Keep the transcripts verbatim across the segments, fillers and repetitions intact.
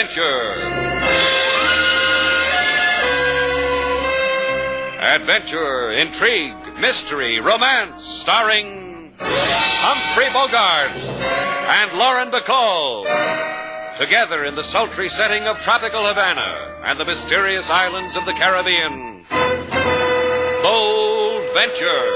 Adventure. Adventure, intrigue, mystery, romance, starring Humphrey Bogart and Lauren Bacall. Together in the sultry setting of tropical Havana and the mysterious islands of the Caribbean. Bold Venture.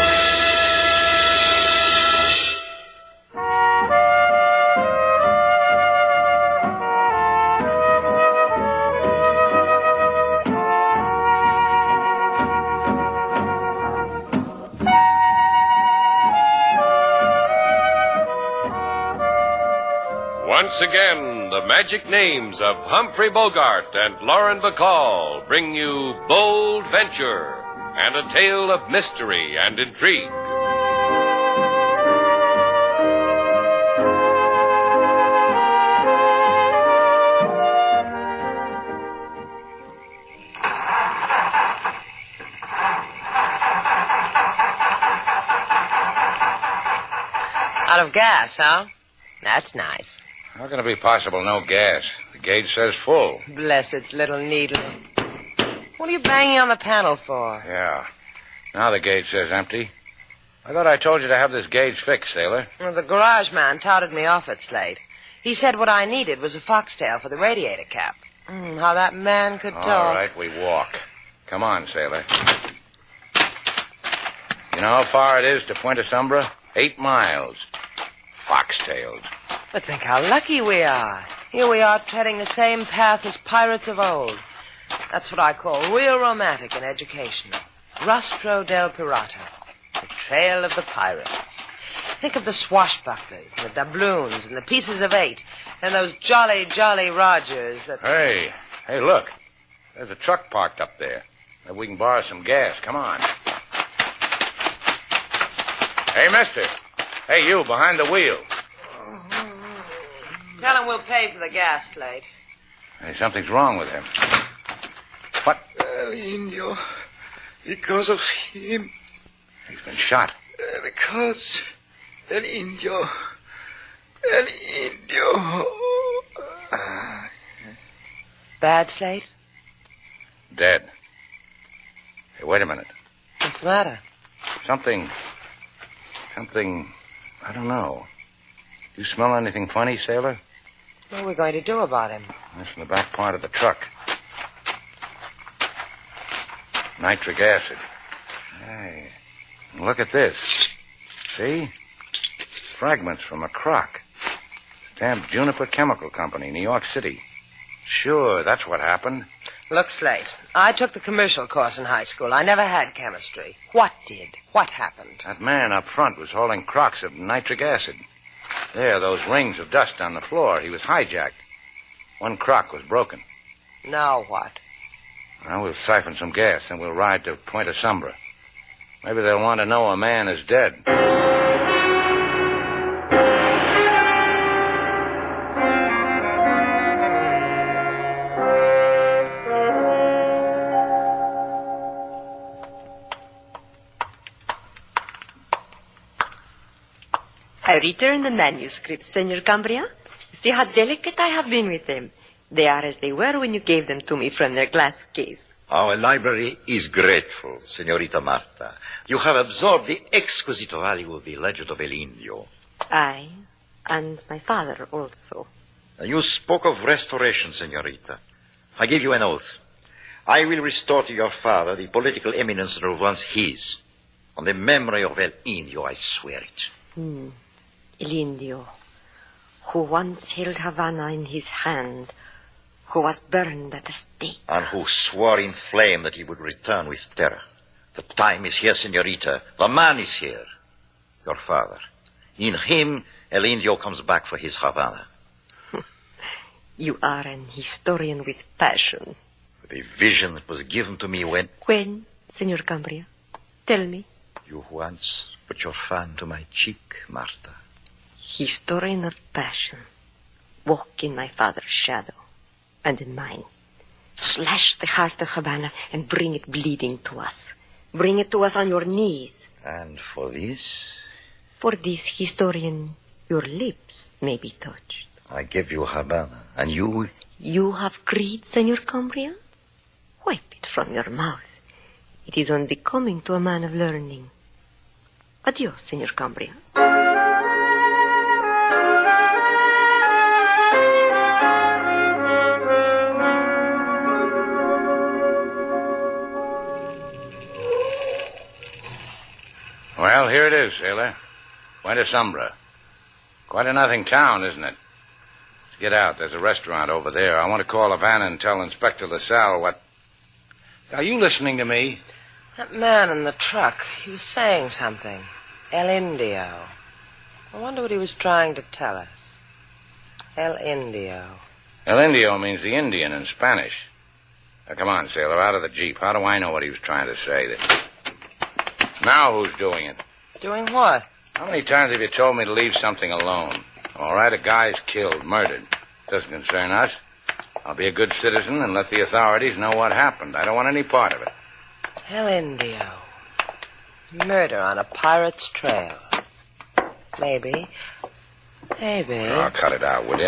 Once again, the magic names of Humphrey Bogart and Lauren Bacall bring you Bold Venture and a tale of mystery and intrigue. Out of gas, huh? That's nice. How can it be possible no gas? The gauge says full. Bless its little needle. What are you banging on the panel for? Yeah. Now the gauge says empty. I thought I told you to have this gauge fixed, sailor. Well, the garage man touted me off at Slate. He said what I needed was a foxtail for the radiator cap. Mm, how that man could talk. All right, we walk. Come on, sailor. You know how far it is to Puente Sombra? Eight miles. Foxtailed. But think how lucky we are. Here we are treading the same path as pirates of old. That's what I call real romantic in education. Rastro del Pirata. The trail of the pirates. Think of the swashbucklers, and the doubloons, and the pieces of eight, and those jolly, jolly Rogers that... Hey, hey, look. There's a truck parked up there. Maybe we can borrow some gas. Come on. Hey, mister. Hey, you, behind the wheel. Tell him we'll pay for the gas, Slate. Hey, something's wrong with him. What? El Indio. Because of him. He's been shot. Uh, because El Indio. El Indio. Uh, Bad, Slate? Dead. Hey, wait a minute. What's the matter? Something... Something... I don't know. You smell anything funny, sailor? What are we going to do about him? That's in the back part of the truck. Nitric acid. Hey, look at this. See? Fragments from a crock. Stamped Juniper Chemical Company, New York City. Sure, that's what happened. Look, Slate, I took the commercial course in high school. I never had chemistry. What did? What happened? That man up front was hauling crocks of nitric acid. There, those rings of dust on the floor. He was hijacked. One crock was broken. Now what? Well, we'll siphon some gas, and we'll ride to Puente Sombra. Maybe they'll want to know a man is dead. I returned the manuscripts, Senor Cambria. See how delicate I have been with them. They are as they were when you gave them to me from their glass case. Our library is grateful, Senorita Marta. You have absorbed the exquisite value of the legend of El Indio. I, and my father also. You spoke of restoration, Senorita. I give you an oath. I will restore to your father the political eminence that was once his. On the memory of El Indio, I swear it. Hmm. El Indio, who once held Havana in his hand, who was burned at the stake. And who swore in flame that he would return with terror. The time is here, Senorita. The man is here. Your father. In him, El Indio comes back for his Havana. You are an historian with passion. The vision that was given to me when... When, Senor Cambria? Tell me. You once put your fan to my cheek, Marta. Historian of passion. Walk in my father's shadow and in mine. Slash the heart of Havana and bring it bleeding to us. Bring it to us on your knees. And for this? For this, historian, your lips may be touched. I gave you Havana, and you... You have greed, Senor Cambria? Wipe it from your mouth. It is unbecoming to a man of learning. Adios, Senor Cambria. Well, here it is, sailor. Buena Sombra. Quite a nothing town, isn't it? Let's get out. There's a restaurant over there. I want to call Havana and tell Inspector LaSalle what... Are you listening to me? That man in the truck, he was saying something. El Indio. I wonder what he was trying to tell us. El Indio. El Indio means the Indian in Spanish. Now, come on, sailor, out of the Jeep. How do I know what he was trying to say? That... Now who's doing it? Doing what? How many times have you told me to leave something alone? All right, a guy's killed, murdered. Doesn't concern us. I'll be a good citizen and let the authorities know what happened. I don't want any part of it. El Indio. Murder on a pirate's trail. Maybe. Maybe. Oh, cut it out, will you?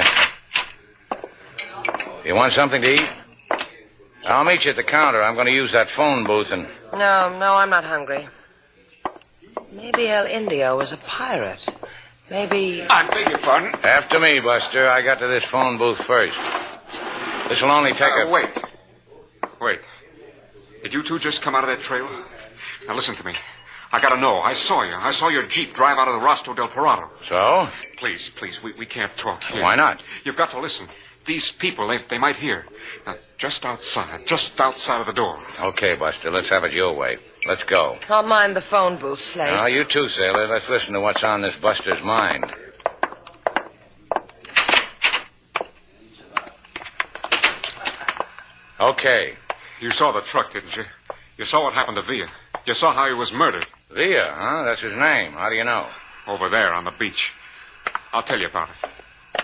You want something to eat? I'll meet you at the counter. I'm going to use that phone booth and... No, no, I'm not hungry. Maybe El Indio was a pirate. Maybe... I beg your pardon? After me, Buster. I got to this phone booth first. This'll only take uh, a... Wait. Wait. Did you two just come out of that trail? Now, listen to me. I gotta know. I saw you. I saw your Jeep drive out of the Rostro del Parado. So? Please, please, we, we can't talk here. Why not? You've got to listen. These people, they, they might hear. Now, just outside, just outside of the door. Okay, Buster, let's have it your way. Let's go. I'll mind the phone booth, Slate. Now, you too, sailor. Let's listen to what's on this Buster's mind. Okay. You saw the truck, didn't you? You saw what happened to Villa. You saw how he was murdered. Villa, huh? That's his name. How do you know? Over there on the beach. I'll tell you about it.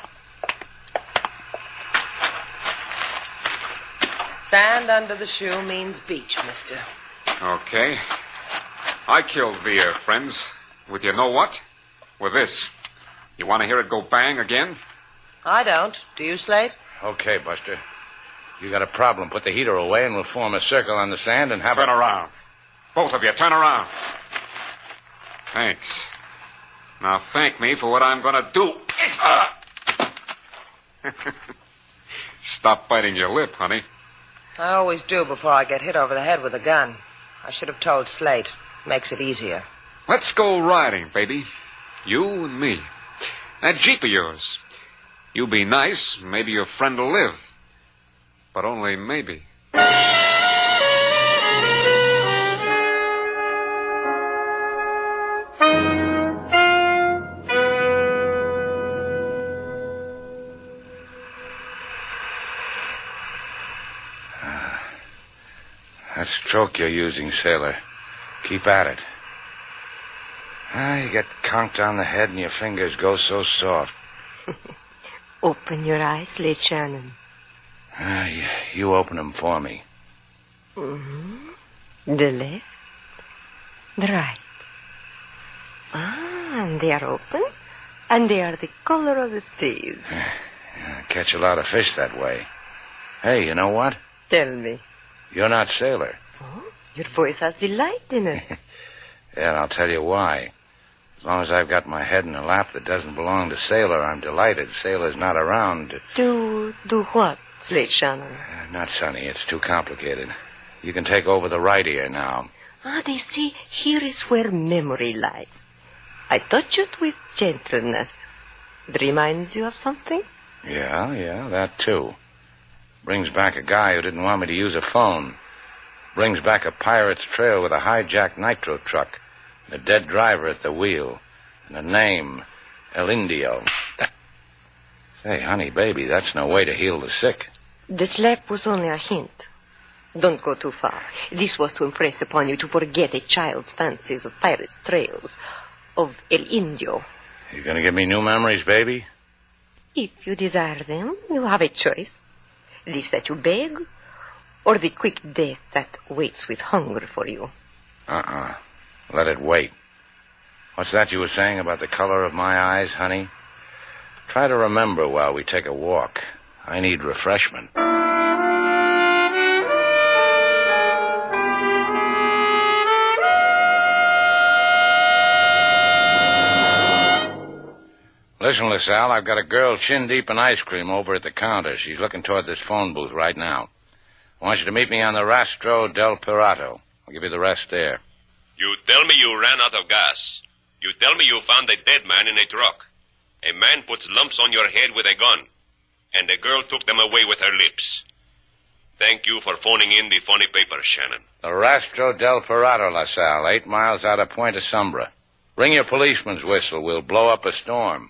Sand under the shoe means beach, mister. Okay. I killed Villa, friends. With you know what? With this. You want to hear it go bang again? I don't. Do you, Slate? Okay, Buster. You got a problem. Put the heater away and we'll form a circle on the sand and have Turn a... around. Both of you, turn around. Thanks. Now thank me for what I'm going to do. Stop biting your lip, honey. I always do before I get hit over the head with a gun. I should have told Slate. Makes it easier. Let's go riding, baby. You and me. That Jeep of yours. You be nice, maybe your friend will live. But only maybe. That stroke you're using, sailor. Keep at it. Ah, you get conked on the head and your fingers go so soft. Open your eyes, Slate Shannon. Ah, you, you open them for me. Mm-hmm. The left. The right. Ah, and they are open. And they are the color of the seas. I catch a lot of fish that way. Hey, you know what? Tell me. You're not sailor. Oh, your voice has delight in it. Yeah, and I'll tell you why. As long as I've got my head in a lap that doesn't belong to sailor, I'm delighted. Sailor's not around. To do what, Slate Shannon? Uh, not Sonny. It's too complicated. You can take over the right ear now. Ah, they see, here is where memory lies. I touch it with gentleness. It reminds you of something? Yeah, yeah, that too. Brings back a guy who didn't want me to use a phone. Brings back a pirate's trail with a hijacked nitro truck, a dead driver at the wheel, and a name, El Indio. Hey, honey, baby, that's no way to heal the sick. The slap was only a hint. Don't go too far. This was to impress upon you to forget a child's fancies of pirates' trails, of El Indio. You gonna give me new memories, baby? If you desire them, you have a choice. This that you beg, or the quick death that waits with hunger for you. Uh-uh. Let it wait. What's that you were saying about the color of my eyes, honey? Try to remember while we take a walk. I need refreshment. Listen, LaSalle, I've got a girl chin deep in ice cream over at the counter. She's looking toward this phone booth right now. I want you to meet me on the Rastro del Pirato. I'll give you the rest there. You tell me you ran out of gas. You tell me you found a dead man in a truck. A man puts lumps on your head with a gun. And the girl took them away with her lips. Thank you for phoning in the funny papers, Shannon. The Rastro del Pirato, LaSalle, eight miles out of Puente Sombra. Ring your policeman's whistle. We'll blow up a storm.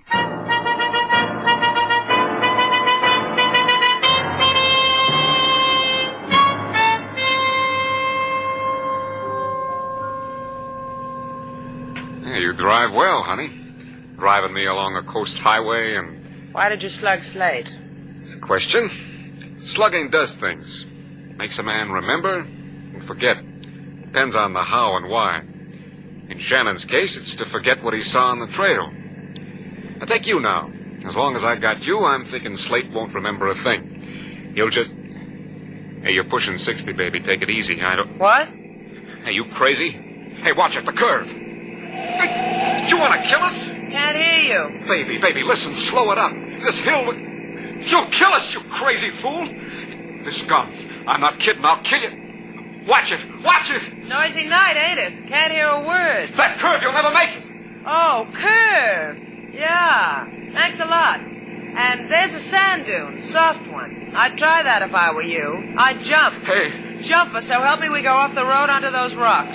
Yeah, you drive well, honey. Driving me along a coast highway and... Why did you slug Slate? It's a question. Slugging does things. Makes a man remember and forget. Depends on the how and why. In Shannon's case, it's to forget what he saw on the trail. Now, take you now. As long as I got you, I'm thinking Slate won't remember a thing. He'll just... Hey, you're pushing sixty, baby. Take it easy. I don't... What? Hey, you crazy? Hey, watch it, the curve. Hey, you want to kill us? Can't hear you. Baby, baby, listen, slow it up. This hill... You'll kill us, you crazy fool. This gun. I'm not kidding. I'll kill you. Watch it. Watch it. Noisy night, ain't it? Can't hear a word. That curve, you'll never make it. Oh, curve. Yeah. Thanks a lot. And there's a sand dune, soft one. I'd try that if I were you. I'd jump. Hey. Jump us, so help me we go off the road onto those rocks.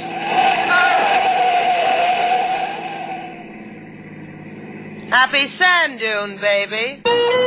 Happy sand dune, baby.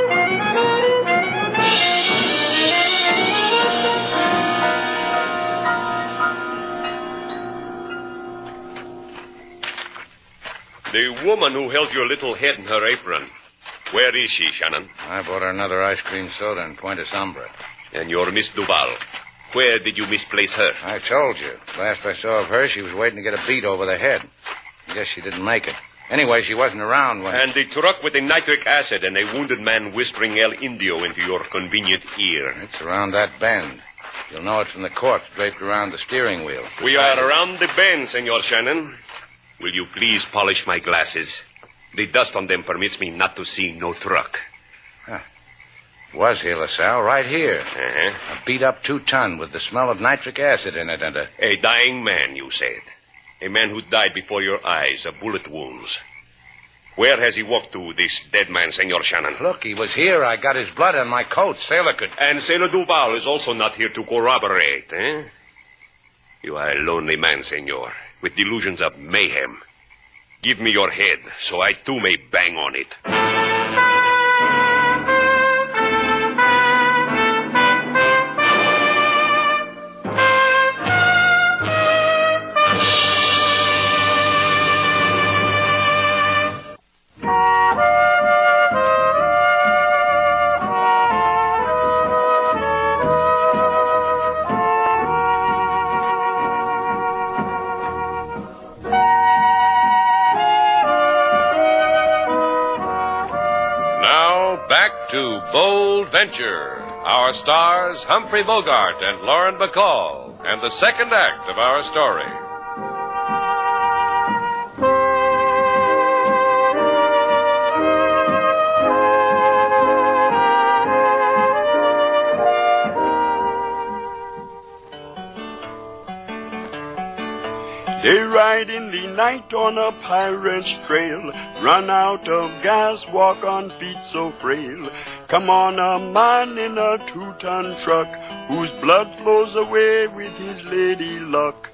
The woman who held your little head in her apron. Where is she, Shannon? I bought her another ice cream soda in Puente Sombra. And your Miss Duval. Where did you misplace her? I told you. Last I saw of her, she was waiting to get a beat over the head. I guess she didn't make it. Anyway, she wasn't around when... And the truck with the nitric acid and a wounded man whispering El Indio into your convenient ear. It's around that bend. You'll know it from the corpse draped around the steering wheel. We are around the bend, Senor Shannon. Will you please polish my glasses? The dust on them permits me not to see no truck. Huh. Was here, LaSalle, right here. Uh-huh. A beat-up two-ton with the smell of nitric acid in it and a... A dying man, you said. A man who died before your eyes of bullet wounds. Where has he walked to, this dead man, Senor Shannon? Look, he was here. I got his blood on my coat. Sailor could... And Sailor Duval is also not here to corroborate, eh? You are a lonely man, Senor, with delusions of mayhem. Give me your head, so I too may bang on it. To Bold Venture, our stars Humphrey Bogart and Lauren Bacall, and the second act of our story. They ride in the night on a pirate's trail, run out of gas, walk on feet so frail. Come on, a man in a two-ton truck, whose blood flows away with his lady luck.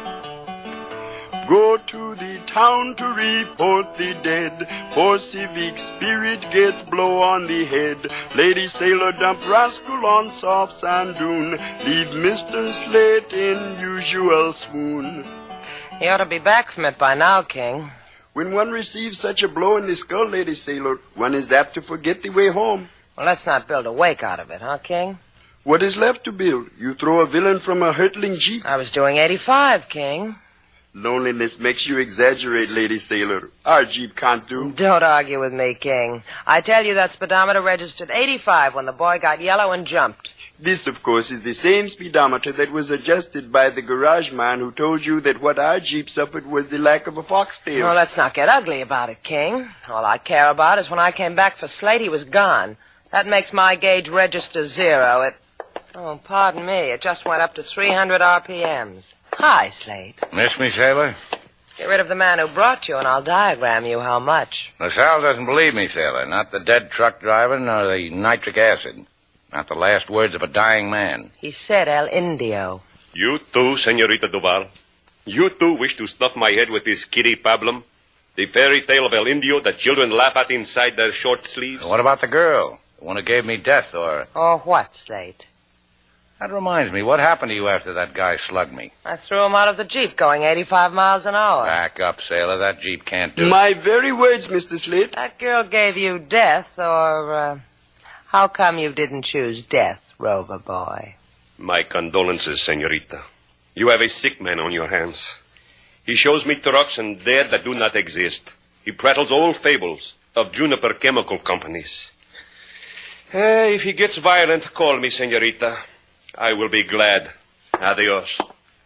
Go to the town to report the dead, for civic spirit gets blow on the head. Lady sailor dump rascal on soft sand dune, leave Mister Slate in usual swoon. He ought to be back from it by now, King. When one receives such a blow in the skull, Lady Sailor, one is apt to forget the way home. Well, let's not build a wake out of it, huh, King? What is left to build? You throw a villain from a hurtling jeep. I was doing eighty-five, King. Loneliness makes you exaggerate, Lady Sailor. Our Jeep can't do. Don't argue with me, King. I tell you that speedometer registered eighty-five when the boy got yellow and jumped. This, of course, is the same speedometer that was adjusted by the garage man who told you that what our Jeep suffered was the lack of a foxtail. Well, let's not get ugly about it, King. All I care about is when I came back for Slate, he was gone. That makes my gauge register zero. It... Oh, pardon me. It just went up to three hundred R P Ms. Hi, Slate. Miss me, Sailor? Get rid of the man who brought you, and I'll diagram you how much. LaSalle doesn't believe me, Sailor. Not the dead truck driver, nor the nitric acid. Not the last words of a dying man. He said El Indio. You too, Senorita Duval. You too wish to stuff my head with this kiddie pablum? The fairy tale of El Indio that children laugh at inside their short sleeves? What about the girl? The one who gave me death, or... Or what, Slate? That reminds me, what happened to you after that guy slugged me? I threw him out of the Jeep going eighty-five miles an hour. Back up, Sailor. That Jeep can't do it. My very words, Mister Slate. That girl gave you death, or, uh, how come you didn't choose death, Rover boy? My condolences, Senorita. You have a sick man on your hands. He shows me trucks and dead that do not exist. He prattles old fables of Juniper Chemical Companies. Uh, if he gets violent, call me, Senorita. I will be glad. Adios.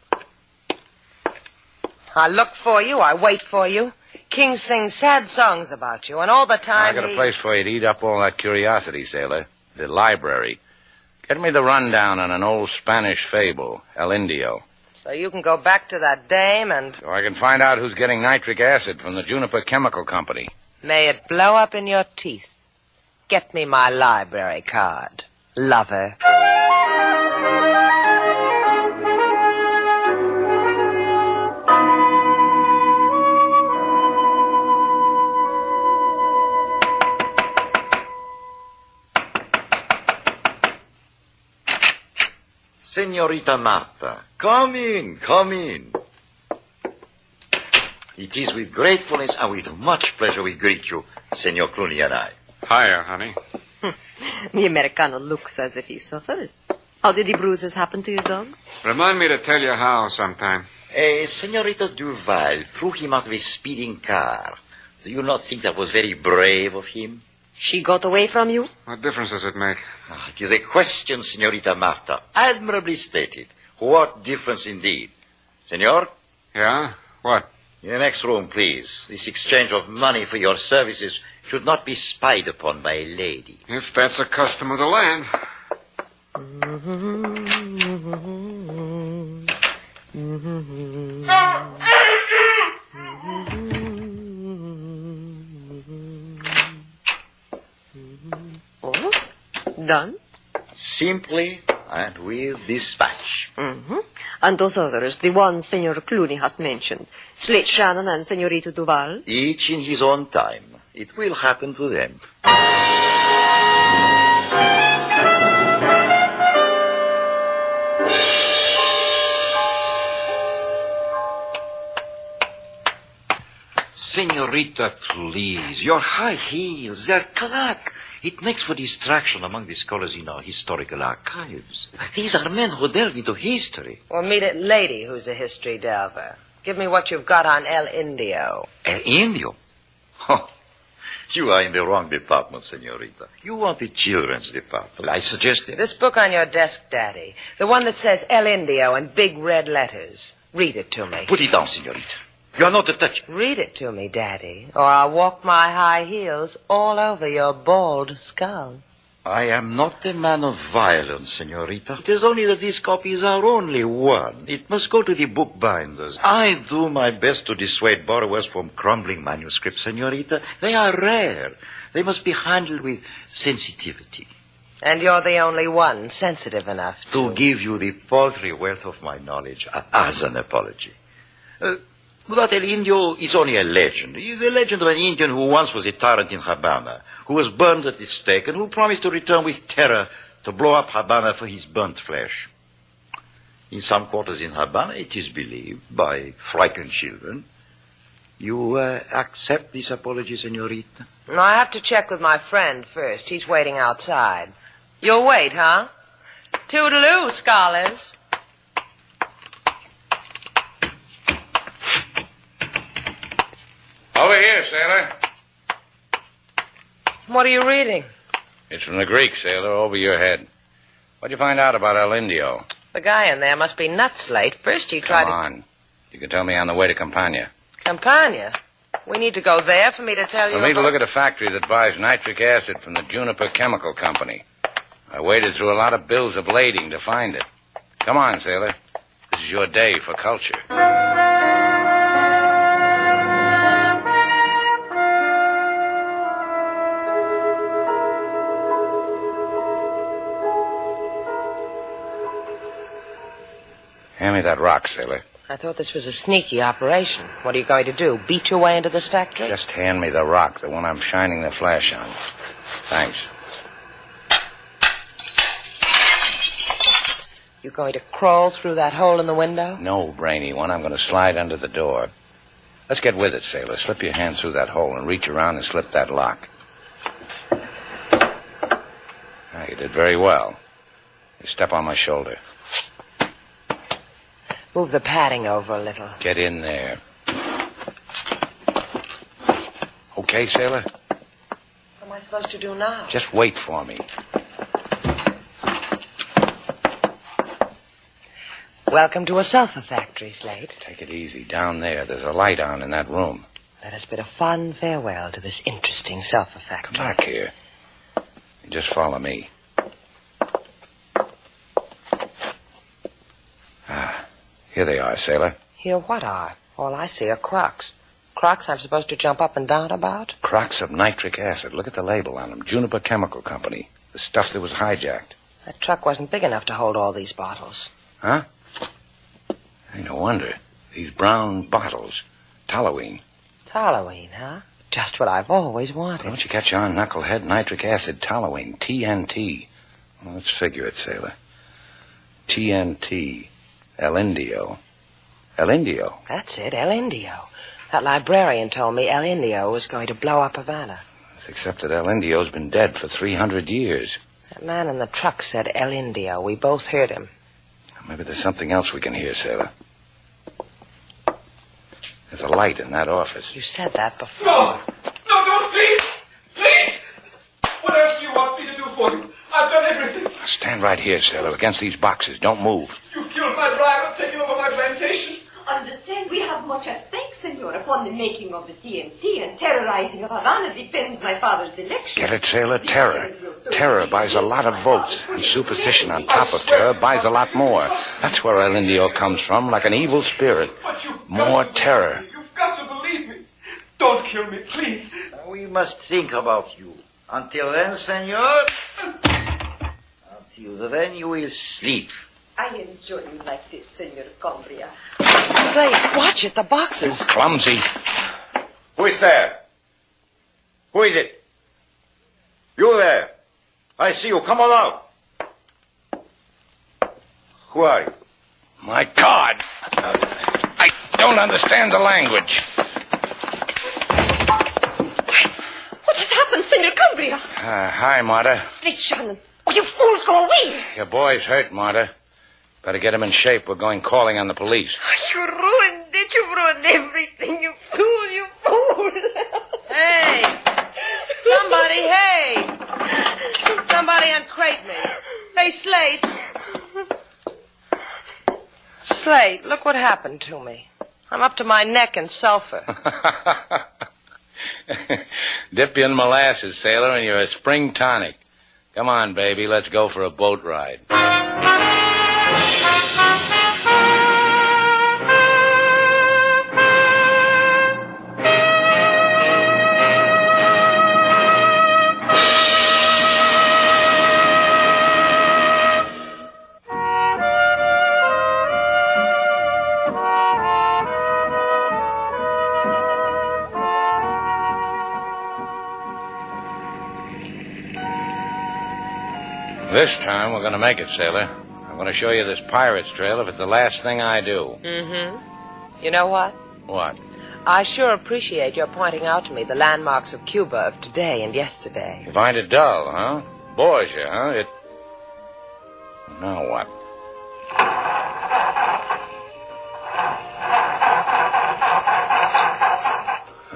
I look for you. I wait for you. King sings sad songs about you, and all the time I got he... a place for you to eat up all that curiosity, Sailor. The library. Get me the rundown on an old Spanish fable, El Indio. So you can go back to that dame and... So I can find out who's getting nitric acid from the Juniper Chemical Company. May it blow up in your teeth. Get me my library card, lover. Senorita Marta, come in, come in. It is with gratefulness and with much pleasure we greet you, Senor Clooney and I. Hiya, honey. The Americano looks as if he suffers. How did the bruises happen to you, dog? Remind me to tell you how sometime. Eh, Senorita Duval threw him out of a speeding car. Do you not think that was very brave of him? She got away from you? What difference does it make? Ah, it is a question, Senorita Marta. Admirably stated. What difference indeed. Senor? Yeah? What? In the next room, please. This exchange of money for your services should not be spied upon by a lady. If that's a custom of the land. Oh, done? Simply and with dispatch. Mm-hmm. And those others, the ones Senor Clooney has mentioned, Slate Shannon and Senorita Duval? Each in his own time. It will happen to them. Senorita, please. Your high heels, they're clack. It makes for distraction among the scholars in our historical archives. These are men who delve into history. Well, meet a lady who's a history delver. Give me what you've got on El Indio. El Indio? Oh, you are in the wrong department, Senorita. You want the children's department. I suggest it. This book on your desk, Daddy. The one that says El Indio in big red letters. Read it to me. Put it down, Senorita. You are not to touch it. Read it to me, Daddy, or I'll walk my high heels all over your bald skull. I am not a man of violence, Senorita. It is only that these copies are only one. It must go to the bookbinders. I do my best to dissuade borrowers from crumbling manuscripts, Senorita. They are rare. They must be handled with sensitivity. And you're the only one sensitive enough to... To give you the paltry worth of my knowledge uh, as an apology. Uh, That El Indio is only a legend. It's the legend of an Indian who once was a tyrant in Habana, who was burned at the stake, and who promised to return with terror to blow up Habana for his burnt flesh. In some quarters in Habana, it is believed by frightened children. You uh, accept this apology, Senorita? No, I have to check with my friend first. He's waiting outside. You'll wait, huh? Toodaloo, scholars. Over here, sailor. What are you reading? It's from the Greek, sailor, over your head. What'd you find out about El Indio? The guy in there must be nuts late. First he tried Come on. You can tell me on the way to Campania. to... Campania? We need to go there for me to tell you For me to about- look at a factory that buys nitric acid from the Juniper Chemical Company. I waded through a lot of bills of lading to find it. Come on, sailor. This is your day for culture. Hand me that rock, sailor. I thought this was a sneaky operation. What are you going to do? Beat your way into this factory? Just hand me the rock, the one I'm shining the flash on. Thanks. You going to crawl through that hole in the window? No, brainy one. I'm going to slide under the door. Let's get with it, sailor. Slip your hand through that hole and reach around and slip that lock. Ah, you did very well. You step on my shoulder. Move the padding over a little. Get in there. Okay, sailor? What am I supposed to do now? Just wait for me. Welcome to a sulfur factory, Slate. Take it easy. Down there, there's a light on in that room. Let us bid a fond farewell to this interesting sulfur factory. Come back here. You just follow me. Ah, here they are, sailor. Here what are? All I see are crocks. Crocks I'm supposed to jump up and down about? Crocks of nitric acid. Look at the label on them. Juniper Chemical Company. The stuff that was hijacked. That truck wasn't big enough to hold all these bottles. Huh? Hey, no wonder. These brown bottles. Toluene. Toluene, huh? Just what I've always wanted. Don't you catch on, knucklehead? Nitric acid, toluene, T N T. Well, let's figure it, sailor. T N T. El Indio. El Indio? That's it, El Indio. That librarian told me El Indio was going to blow up Havana. That's except that El Indio's been dead for three hundred years. That man in the truck said El Indio. We both heard him. Maybe there's something else we can hear, sailor. There's a light in that office. You said that before. No! No, no, please! Please! What else do you want me to do for you? I've done everything. Stand right here, sailor, against these boxes. Don't move. You killed my driver, taken over my plantation. Understand, we have much at stake, senor, upon the making of the T N T, and terrorizing of Havana depends my father's election. Get it, sailor? Terror. Terror buys a lot of votes, and superstition on top of terror buys a lot more. That's where El Indio comes from, like an evil spirit. More terror. You've got to believe me. Don't kill me, please. We must think about you. Until then, senor, until then you will sleep. I enjoy you like this, Senor Cumbria. Slate, watch it, the boxes. Clumsy. Who is there? Who is it? You there. I see you. Come on out. Who are you? My God. I don't understand the language. What has happened, Senor Cumbria? Uh, hi, Marta. Slate Shannon. Oh, you fool, go away. Your boy's hurt, Marta. Better get him in shape. We're going calling on the police. You ruined it. You ruined everything. You fool, you fool. Hey! Somebody, hey! Somebody uncrate me. Hey, Slate. Slate, look what happened to me. I'm up to my neck in sulfur. Dip you in molasses, sailor, and you're a spring tonic. Come on, baby. Let's go for a boat ride. This time we're going to make it, sailor. I'm going to show you this pirate's trail if it's the last thing I do. Mm-hmm. You know what? What? I sure appreciate your pointing out to me the landmarks of Cuba of today and yesterday. You find it dull, huh? Bores you, huh? It... Now what?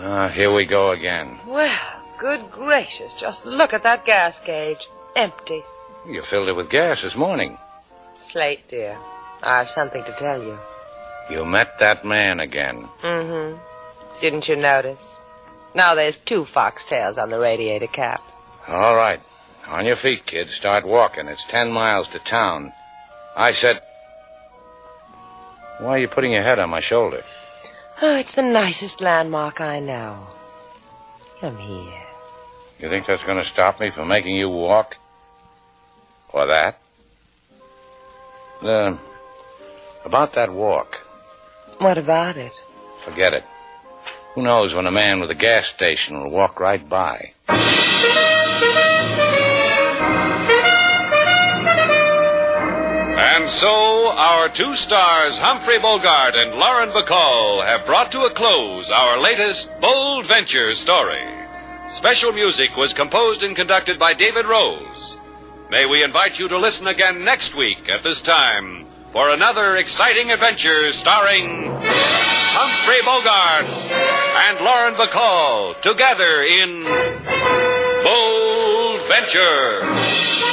Ah, here we go again. Well, good gracious, just look at that gas gauge. Empty. You filled it with gas this morning. Slate, dear, I have something to tell you. You met that man again. Mm-hmm. Didn't you notice? Now there's two foxtails on the radiator cap. All right. On your feet, kid. Start walking. It's ten miles to town. I said... Why are you putting your head on my shoulder? Oh, it's the nicest landmark I know. Come here. You think that's going to stop me from making you walk? Or that? Uh, about that walk. What about it? Forget it. Who knows when a man with a gas station will walk right by. And so, our two stars, Humphrey Bogart and Lauren Bacall, have brought to a close our latest Bold Venture story. Special music was composed and conducted by David Rose. May we invite you to listen again next week at this time for another exciting adventure starring Humphrey Bogart and Lauren Bacall together in Bold Venture.